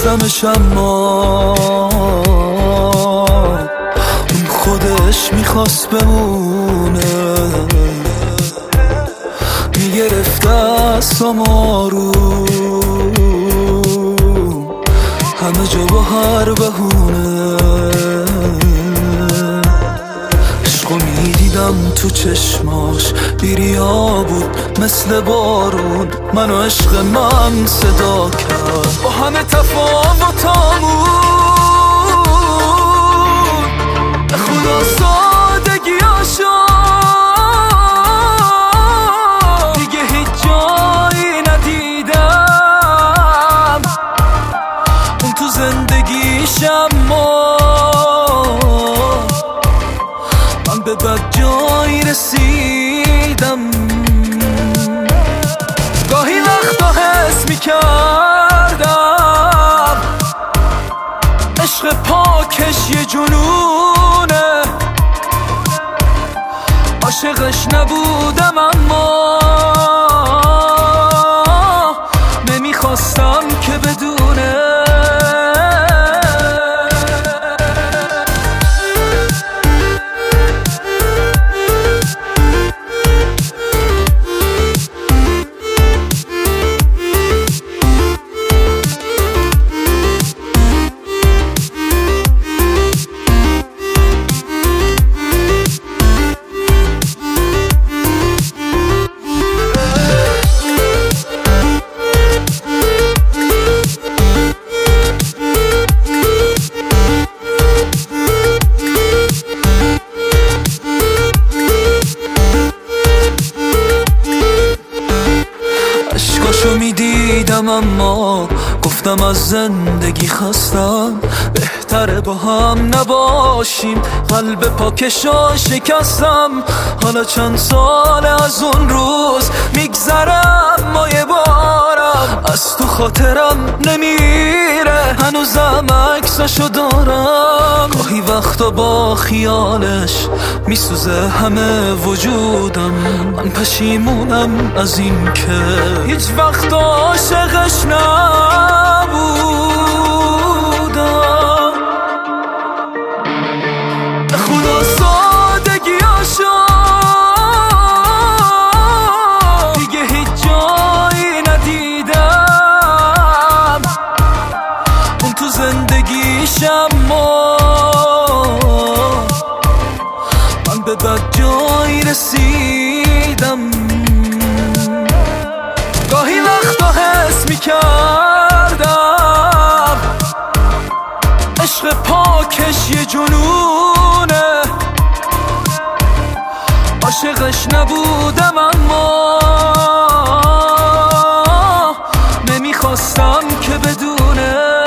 میخواستمش اما اون خودش میخواست بمونه، میگرفت دستم آروم همه جا با هر بهونه. عشقو میدیدم تو چشماش بیریا بود مثل بارون، منو عشق من صدا کرد با همه تفاوتامون. به خدا سادگیاشو دیگه هیچ جایی ندیدم، اون تو زندگیشم من به بد جایی رسیدم. گاهی وقتا حس میکردم عشق پاکش یه جنونه، عاشقش نبودم اما نمیخواستم که بدونه. عشقاشو میدیدم اما گفتم از زندگی خستم، بهتره با هم نباشیم، قلب پاکشو شکستم. حالا چند سال از اون روز میگذرم، مایه بارم از تو خاطرم نمیره، هنوزم عکسشو دارم. گاهی وقتا با خیالش میسوزه همه وجودم، من پشیمونم از این که هیچ وقت عاشقش نبودم. به خدا سادگیاشو دیگه هیچ جایی ندیدم، اون تو زندگیشم من به بد جایی رسیدم. گاهی وقتا حس میکردم عشق پاکش یه جنونه، عاشقش نبودم اما نمیخواستم که بدونه.